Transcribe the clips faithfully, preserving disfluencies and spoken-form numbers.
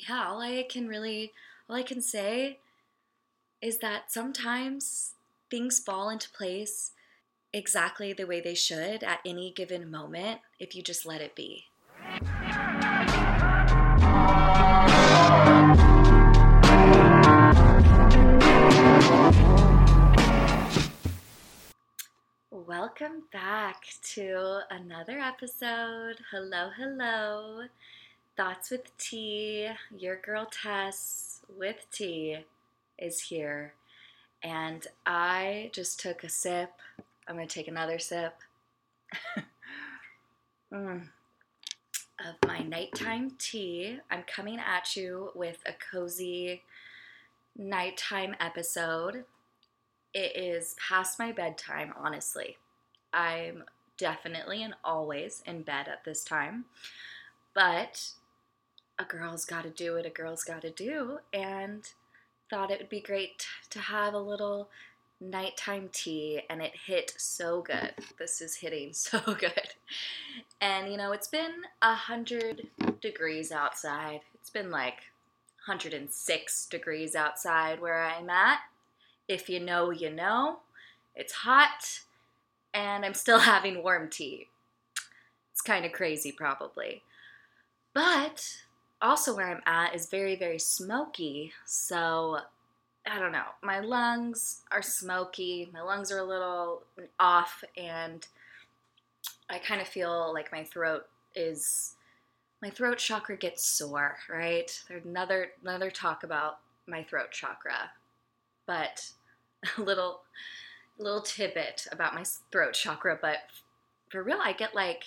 yeah, all I can really, all I can say is that sometimes things fall into place exactly the way they should at any given moment if you just let it be. Welcome back to another episode. Hello, hello. Thoughts with T. Your girl Tess with T is here. And I just took a sip. I'm going to take another sip mm, of my nighttime tea. I'm coming at you with a cozy nighttime episode. It is past my bedtime, honestly. I'm definitely and always in bed at this time. But a girl's got to do what a girl's got to do. And thought it would be great to have a little nighttime tea, and it hit so good. This is hitting so good. And you know, it's been a hundred degrees outside. It's been like one hundred six degrees outside where I'm at. If you know, you know. It's hot, and I'm still having warm tea. It's kind of crazy, probably. But also where I'm at is very, very smoky, so I don't know. My lungs are smoky. My lungs are a little off, and I kind of feel like my throat is, my throat chakra gets sore, right? There's another, another talk about my throat chakra, but a little, little tidbit about my throat chakra, but for real, I get like,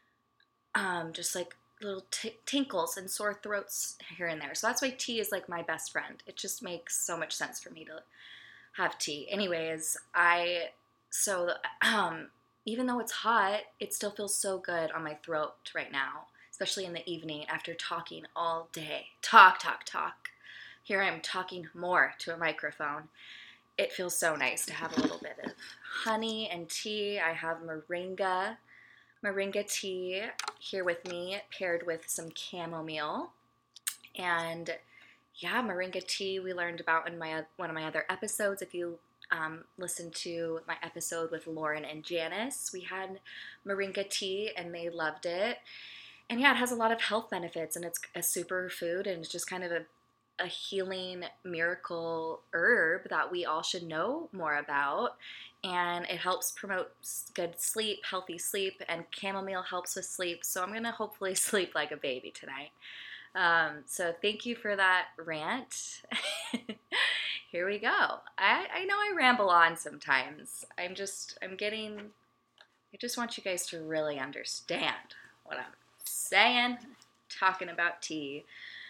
um, just like little t- tinkles and sore throats here and there. So that's why tea is like my best friend. It just makes so much sense for me to have tea. Anyways, I, so, um, even though it's hot, it still feels so good on my throat right now, especially in the evening after talking all day. Talk, talk, talk. Here I am talking more to a microphone. It feels so nice to have a little bit of honey and tea. I have moringa, moringa tea here with me, paired with some chamomile. And yeah, moringa tea we learned about in my one of my other episodes. If you um, listened to my episode with Lauren and Janice, we had moringa tea and they loved it. And yeah, it has a lot of health benefits, and it's a superfood, and it's just kind of a a healing miracle herb that we all should know more about. And it helps promote good sleep, healthy sleep, and chamomile helps with sleep. So I'm going to hopefully sleep like a baby tonight. Um, so thank you for that rant. Here we go. I, I know I ramble on sometimes. I'm just, I'm getting, I just want you guys to really understand what I'm saying, talking about tea.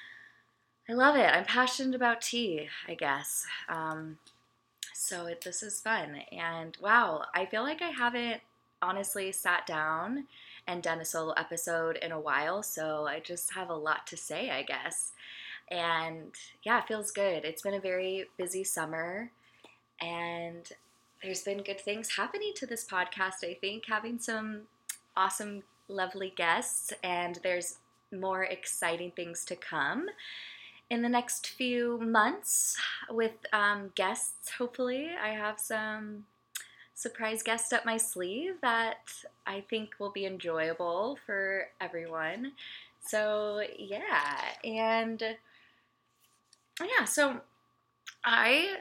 I love it. I'm passionate about tea, I guess. Um, so it, this is fun. And wow, I feel like I haven't honestly sat down and done a solo episode in a while. So I just have a lot to say, I guess. And yeah, it feels good. It's been a very busy summer, and there's been good things happening to this podcast, I think, having some awesome, lovely guests, and there's more exciting things to come in the next few months with um, guests. Hopefully I have some surprise guests up my sleeve that I think will be enjoyable for everyone. So yeah, and yeah, so I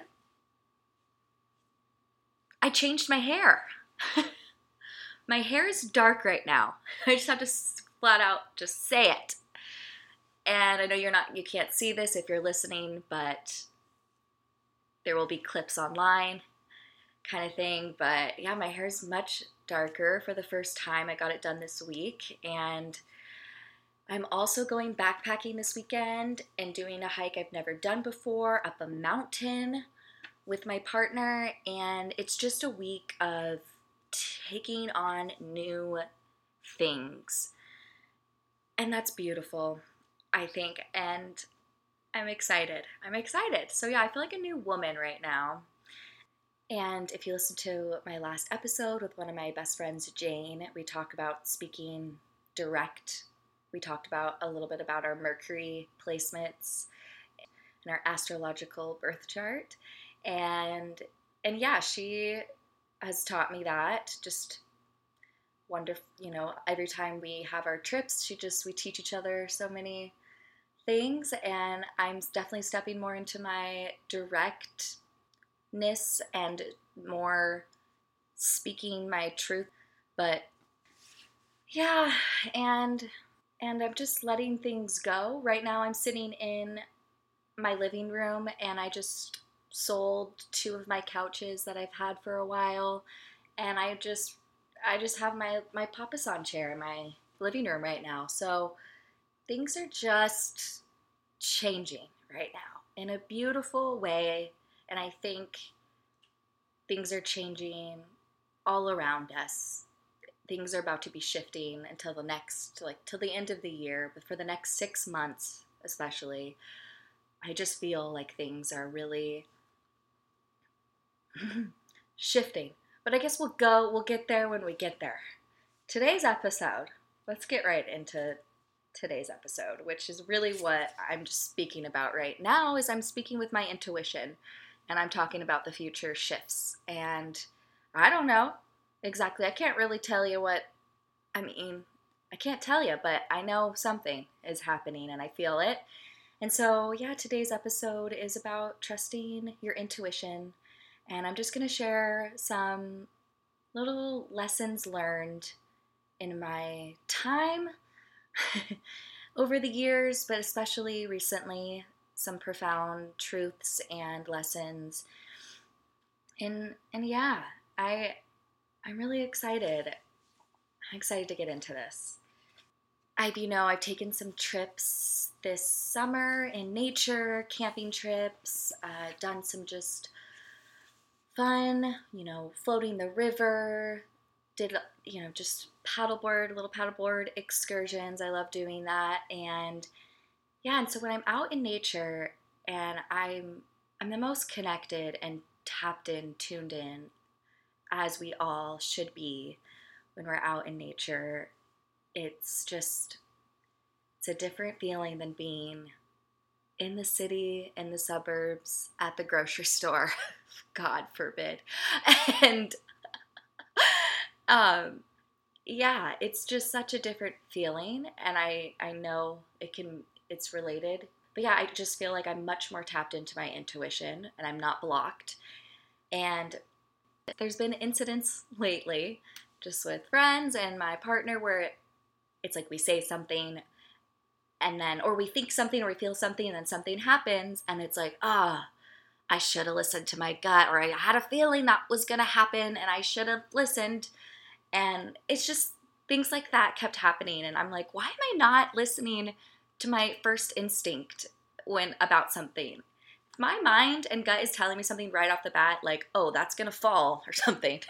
I changed my hair. My hair is dark right now. I just have to flat out just say it. And I know you're not, you can't see this if you're listening, but there will be clips online kind of thing. But yeah, my hair is much darker for the first time. I got it done this week. And I'm also going backpacking this weekend and doing a hike I've never done before up a mountain with my partner. And it's just a week of taking on new things. And that's beautiful, I think, and I'm excited. I'm excited. So yeah, I feel like a new woman right now. And if you listen to my last episode with one of my best friends, Jane, we talk about speaking direct we talked about a little bit about our Mercury placements and our astrological birth chart. And and yeah, she has taught me that. Just wonderful, you know, every time we have our trips, she just we teach each other so many things, and I'm definitely stepping more into my directness and more speaking my truth. But yeah, and and I'm just letting things go. Right now I'm sitting in my living room and I just sold two of my couches that I've had for a while, and I just I just have my my papasan chair in my living room right now. So things are just changing right now in a beautiful way, and I think things are changing all around us. Things are about to be shifting until the next, like, till the end of the year, but for the next six months especially, I just feel like things are really shifting. But I guess we'll go, we'll get there when we get there. Today's episode, let's get right into today's episode, which is really what I'm just speaking about right now, is I'm speaking with my intuition, and I'm talking about the future shifts. And I don't know exactly. I can't really tell you what, I mean, I can't tell you, but I know something is happening and I feel it. And so, yeah, today's episode is about trusting your intuition. And I'm just going to share some little lessons learned in my time over the years, but especially recently, some profound truths and lessons. And and yeah, I I'm really excited. I'm excited to get into this. I've, you know, I've taken some trips this summer in nature, camping trips, uh, done some just fun, you know, floating the river, did, you know, just paddleboard, little paddleboard excursions. I love doing that. And yeah, and so when I'm out in nature and I'm I'm the most connected and tapped in, tuned in, as we all should be when we're out in nature, it's just, it's a different feeling than being in the city, in the suburbs, at the grocery store. God forbid. And um, yeah, it's just such a different feeling, and I I know it can it's related. But yeah, I just feel like I'm much more tapped into my intuition and I'm not blocked. And there's been incidents lately just with friends and my partner where it's like we say something and then, or we think something or we feel something and then something happens and it's like, ah, oh, I should have listened to my gut, or I had a feeling that was going to happen and I should have listened. And it's just things like that kept happening. And I'm like, why am I not listening to my first instinct when about something? If my mind and gut is telling me something right off the bat, like, oh, that's going to fall or something.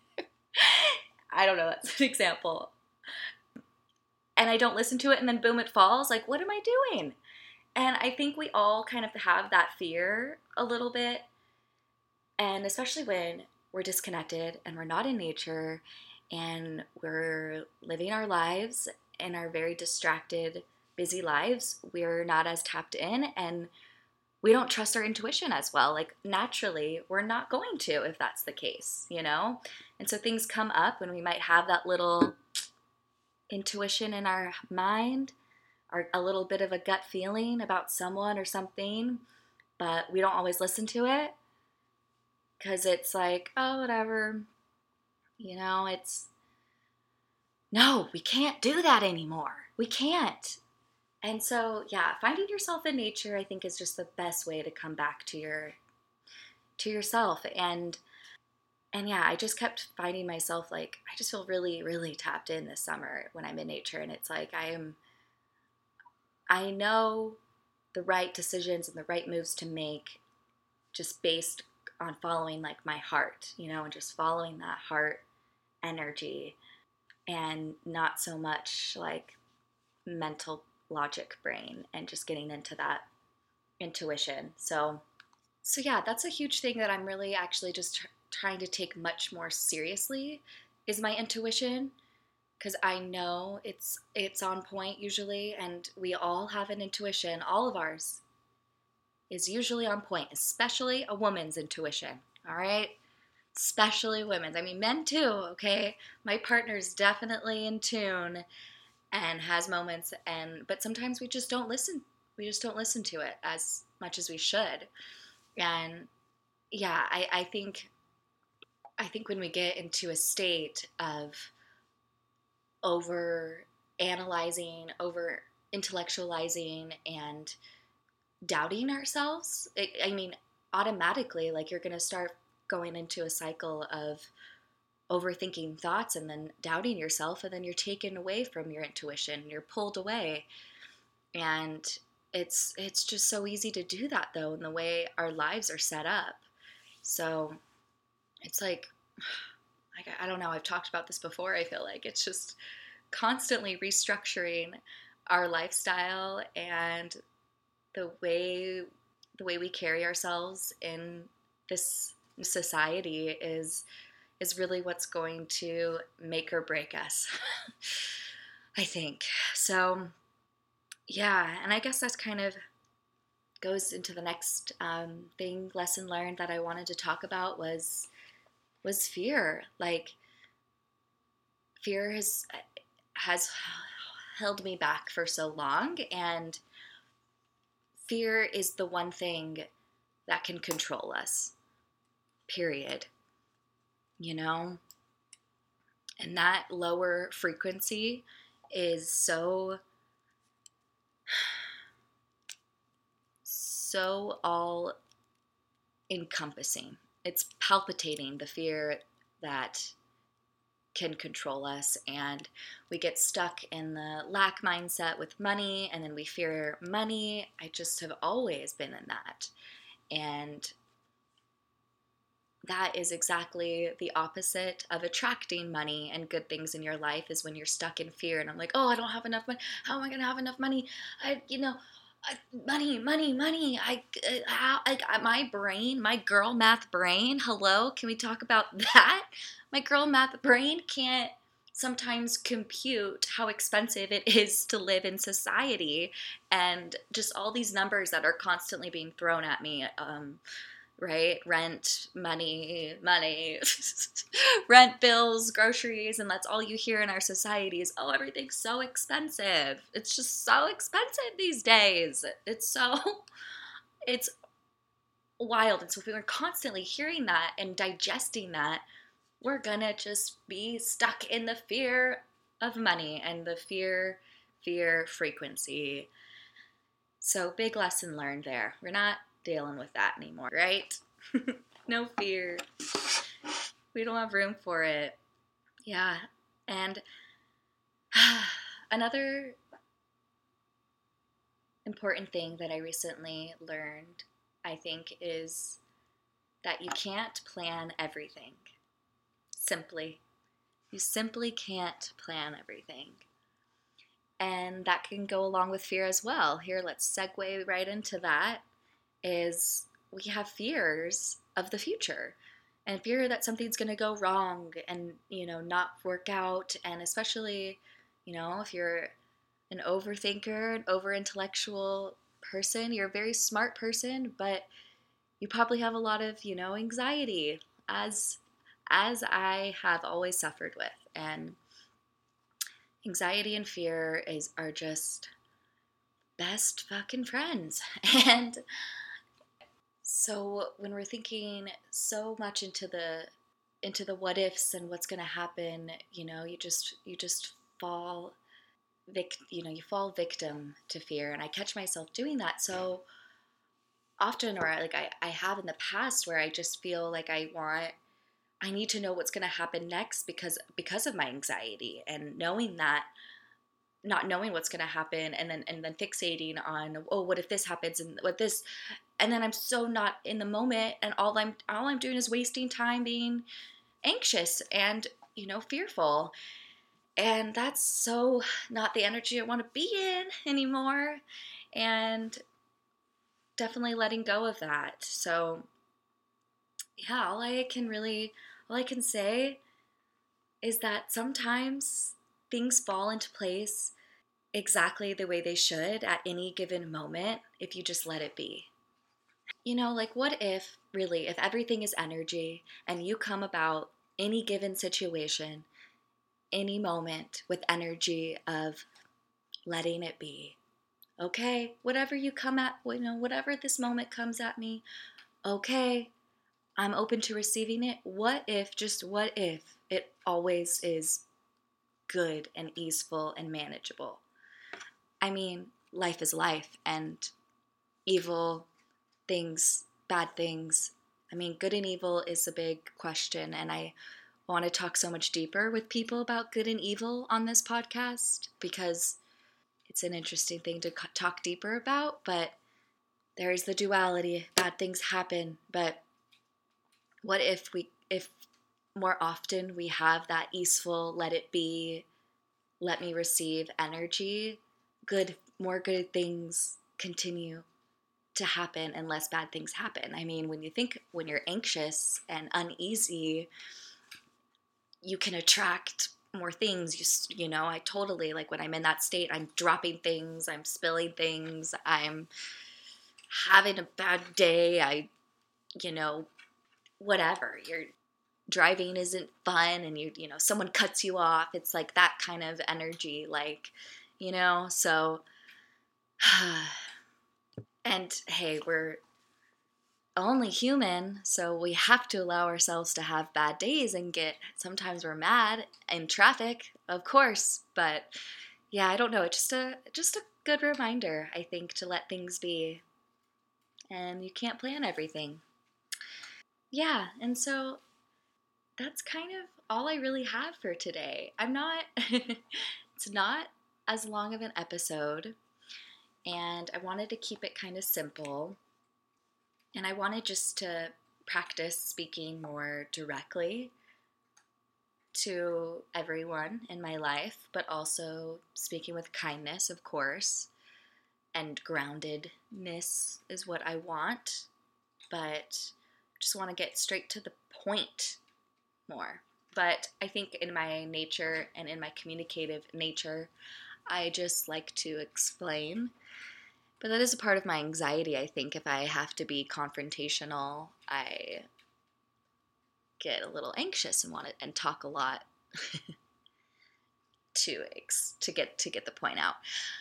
I don't know, that's an example. And I don't listen to it and then boom, it falls. Like, what am I doing? And I think we all kind of have that fear a little bit. And especially when we're disconnected and we're not in nature and we're living our lives in our very distracted, busy lives, we're not as tapped in and we don't trust our intuition as well. Like, naturally, we're not going to if that's the case, you know? And so things come up and we might have that little intuition in our mind, or a little bit of a gut feeling about someone or something, but we don't always listen to it because it's like, oh, whatever, you know, it's, no, we can't do that anymore. We can't. And so, yeah, finding yourself in nature, I think, is just the best way to come back to your, to yourself. And, and yeah, I just kept finding myself, like, I just feel really, really tapped in this summer when I'm in nature. And it's like, I am, I know the right decisions and the right moves to make just based on following, like, my heart, you know, and just following that heart energy and not so much like mental logic brain and just getting into that intuition. So, so yeah, that's a huge thing that I'm really actually just tr- trying to take much more seriously, is my intuition. because I know it's it's on point usually, and we all have an intuition. All of ours is usually on point, especially a woman's intuition. All right, especially women's. I mean, men too. Okay, my partner's definitely in tune and has moments, and but sometimes we just don't listen. We just don't listen to it as much as we should. And yeah, I, I think I think when we get into a state of over analyzing, over intellectualizing, and doubting ourselves, it, I mean, automatically, like you're going to start going into a cycle of overthinking thoughts and then doubting yourself, and then you're taken away from your intuition. You're pulled away, and it's it's just so easy to do that though in the way our lives are set up. So it's like, like I don't know, I've talked about this before. I feel like it's just constantly restructuring our lifestyle and the way the way we carry ourselves in this society is is really what's going to make or break us. I think. So yeah, and I guess that's kind of goes into the next um, thing, lesson learned that I wanted to talk about was was fear. Like fear has has held me back for so long, and fear is the one thing that can control us. Period. You know? And that lower frequency is so so all encompassing. It's palpitating, the fear that can control us, and we get stuck in the lack mindset with money, and then we fear money. I just have always been in that. And that is exactly the opposite of attracting money and good things in your life, is when you're stuck in fear. And I'm like, oh, I don't have enough money. How am I going to have enough money? I, you know, I, money, money, money. I, how, I, my brain, my girl math brain. Hello, can we talk about that? My girl math brain can't sometimes compute how expensive it is to live in society, and just all these numbers that are constantly being thrown at me. Um, right? Rent, money, money, rent, bills, groceries, and that's all you hear in our society is, oh, everything's so expensive. It's just so expensive these days. It's so, it's wild. And so if we were constantly hearing that and digesting that, we're gonna just be stuck in the fear of money and the fear, fear frequency. So big lesson learned there. We're not dealing with that anymore, right? No fear. We don't have room for it. Yeah. And another important thing that I recently learned, I think, is that you can't plan everything. Simply. You simply can't plan everything. And that can go along with fear as well. Here, let's segue right into that. Is we have fears of the future, and fear that something's going to go wrong and, you know, not work out. And especially, you know, if you're an overthinker, an over intellectual person, you're a very smart person, but you probably have a lot of, you know, anxiety, as as I have always suffered with. And anxiety and fear is are just best fucking friends. And so when we're thinking so much into the into the what ifs and what's going to happen, you know, you just you just fall vic, you know, you fall victim to fear. And I catch myself doing that so often, or like I, I have in the past, where I just feel like I want I need to know what's going to happen next because because of my anxiety, and knowing that, not knowing what's going to happen, and then and then fixating on, oh, what if this happens, and what this, and then I'm so not in the moment, and all I'm all I'm doing is wasting time being anxious and, you know, fearful. And that's so not the energy I want to be in anymore, and definitely letting go of that. So yeah, all I can really all I can say is that sometimes things fall into place exactly the way they should at any given moment if you just let it be. You know, like what if, really, if everything is energy and you come about any given situation, any moment with energy of letting it be. Okay, whatever you come at, you know, whatever this moment comes at me, okay, I'm open to receiving it. What if, just what if, it always is good and easeful and manageable? I mean, life is life, and evil things, bad things. I mean, good and evil is a big question, and I want to talk so much deeper with people about good and evil on this podcast because it's an interesting thing to talk deeper about, but there's the duality. Bad things happen, but what if we, if more often we have that easeful, let it be, let me receive energy, good, more good things continue to happen and less bad things happen. I mean, when you think, when you're anxious and uneasy, you can attract more things. You, you know, I totally, like when I'm in that state, I'm dropping things, I'm spilling things, I'm having a bad day, I, you know, whatever. You're driving isn't fun and you, you know, someone cuts you off. It's like that kind of energy, like, you know, so, and hey, we're only human, so we have to allow ourselves to have bad days and get, sometimes we're mad in traffic, of course, but yeah, I don't know, it's just a just a good reminder, I think, to let things be, and you can't plan everything. Yeah, and so that's kind of all I really have for today. I'm not, it's not as long of an episode, and I wanted to keep it kind of simple. And I wanted just to practice speaking more directly to everyone in my life, but also speaking with kindness, of course, and groundedness is what I want, but just want to get straight to the point more. But I think in my nature and in my communicative nature, I just like to explain. But that is a part of my anxiety, I think. If I have to be confrontational, I get a little anxious and want to and talk a lot to ex, to get to get the point out.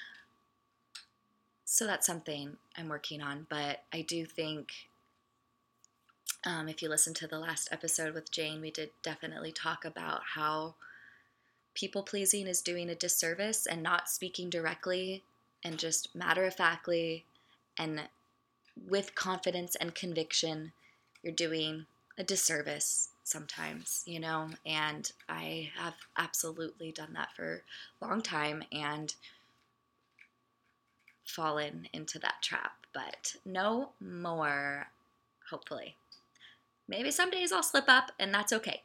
So that's something I'm working on. But I do think, um, if you listen to the last episode with Jane, we did definitely talk about how people pleasing is doing a disservice and not speaking directly and just matter-of-factly and with confidence and conviction, you're doing a disservice sometimes, you know, and I have absolutely done that for a long time and fallen into that trap, but no more, hopefully. Maybe some days I'll slip up and that's okay.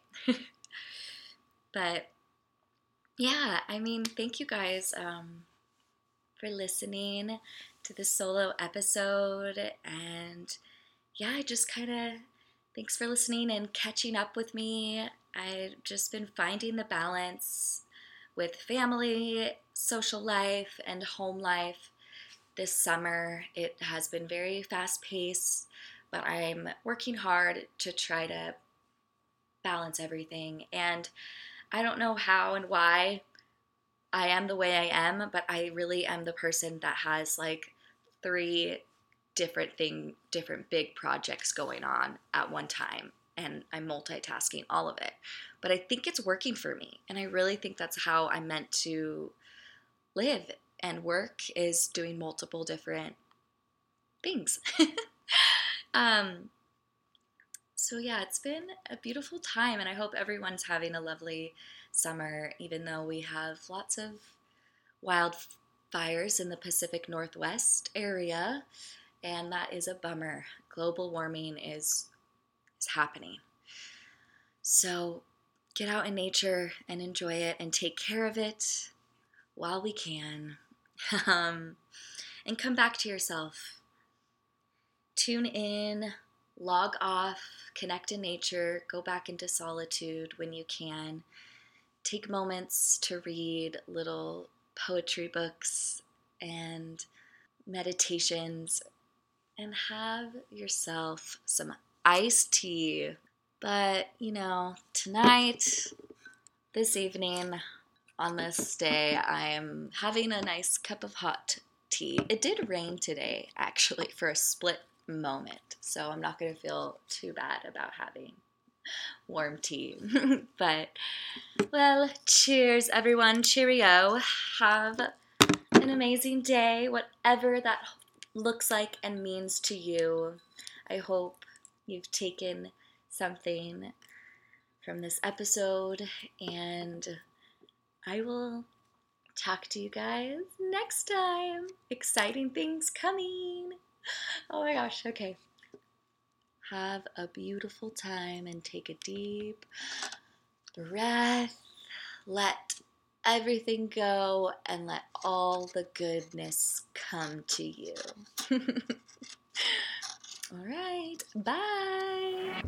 But yeah, I mean, thank you guys um, for listening to this solo episode, and yeah, I just kind of, thanks for listening and catching up with me. I've just been finding the balance with family, social life, and home life this summer. It has been very fast paced, but I'm working hard to try to balance everything, and I don't know how and why I am the way I am, but I really am the person that has like three different thing, different big projects going on at one time, and I'm multitasking all of it. But I think it's working for me, and I really think that's how I'm meant to live and work, is doing multiple different things. um, so yeah, it's been a beautiful time, and I hope everyone's having a lovely summer, even though we have lots of wildfires in the Pacific Northwest area, and that is a bummer. Global warming is, is happening. So get out in nature and enjoy it and take care of it while we can. um, and come back to yourself. Tune in, log off, connect in nature, go back into solitude when you can. take moments to read little poetry books and meditations and have yourself some iced tea. But, you know, tonight, this evening, on this day, I am having a nice cup of hot tea. It did rain today, actually, for a split moment, so I'm not going to feel too bad about having warm tea. But, well, cheers, everyone. Cheerio. Have an amazing day, whatever that looks like and means to you. I hope you've taken something from this episode, and I will talk to you guys next time. Exciting things coming. Oh my gosh, okay. Have a beautiful time and take a deep breath. Let everything go and let all the goodness come to you. All right, bye.